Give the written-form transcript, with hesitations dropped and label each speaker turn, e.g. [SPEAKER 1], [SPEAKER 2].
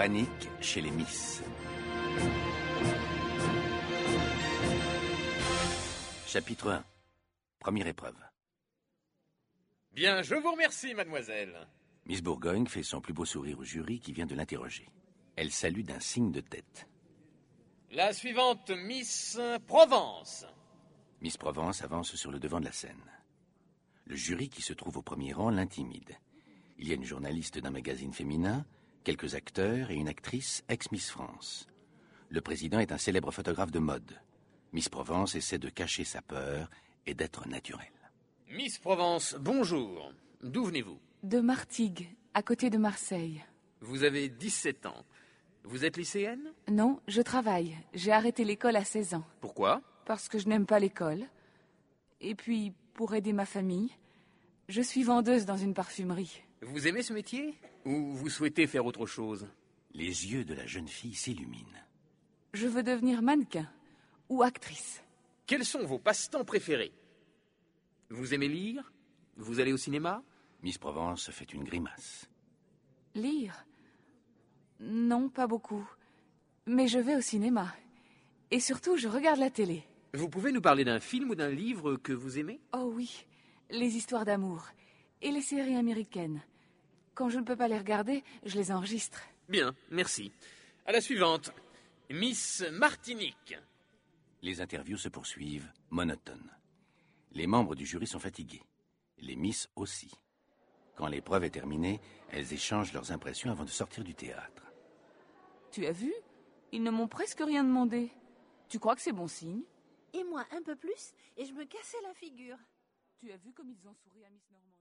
[SPEAKER 1] Panique chez les Miss. Chapitre 1. Première épreuve.
[SPEAKER 2] Bien, je vous remercie, mademoiselle.
[SPEAKER 1] Miss Bourgogne fait son plus beau sourire au jury qui vient de l'interroger. Elle salue d'un signe de tête.
[SPEAKER 2] La suivante, Miss Provence.
[SPEAKER 1] Miss Provence avance sur le devant de la scène. Le jury qui se trouve au premier rang l'intimide. Il y a une journaliste d'un magazine féminin, quelques acteurs et une actrice ex-Miss France. Le président est un célèbre photographe de mode. Miss Provence essaie de cacher sa peur et d'être naturelle.
[SPEAKER 2] Miss Provence, bonjour. D'où venez-vous?
[SPEAKER 3] De Martigues, à côté de Marseille.
[SPEAKER 2] Vous avez 17 ans. Vous êtes lycéenne?
[SPEAKER 3] Non, je travaille. J'ai arrêté l'école à 16 ans.
[SPEAKER 2] Pourquoi?
[SPEAKER 3] Parce que je n'aime pas l'école. Et puis, pour aider ma famille, je suis vendeuse dans une parfumerie.
[SPEAKER 2] Vous aimez ce métier? Ou vous souhaitez faire autre chose?
[SPEAKER 1] Les yeux de la jeune fille s'illuminent.
[SPEAKER 3] Je veux devenir mannequin ou actrice.
[SPEAKER 2] Quels sont vos passe-temps préférés? Vous aimez lire? Vous allez au cinéma?
[SPEAKER 1] Miss Provence fait une grimace.
[SPEAKER 3] Lire? Non, pas beaucoup. Mais je vais au cinéma. Et surtout, je regarde la télé.
[SPEAKER 2] Vous pouvez nous parler d'un film ou d'un livre que vous aimez?
[SPEAKER 3] Oh oui, les histoires d'amour. Et les séries américaines. Quand je ne peux pas les regarder, je les enregistre.
[SPEAKER 2] Bien, merci. À la suivante. Miss Martinique.
[SPEAKER 1] Les interviews se poursuivent, monotones. Les membres du jury sont fatigués. Les Miss aussi. Quand l'épreuve est terminée, elles échangent leurs impressions avant de sortir du théâtre.
[SPEAKER 3] Tu as vu? Ils ne m'ont presque rien demandé. Tu crois que c'est bon signe?
[SPEAKER 4] Et moi un peu plus, et je me cassais la figure.
[SPEAKER 3] Tu as vu comme ils ont souri à Miss Normand?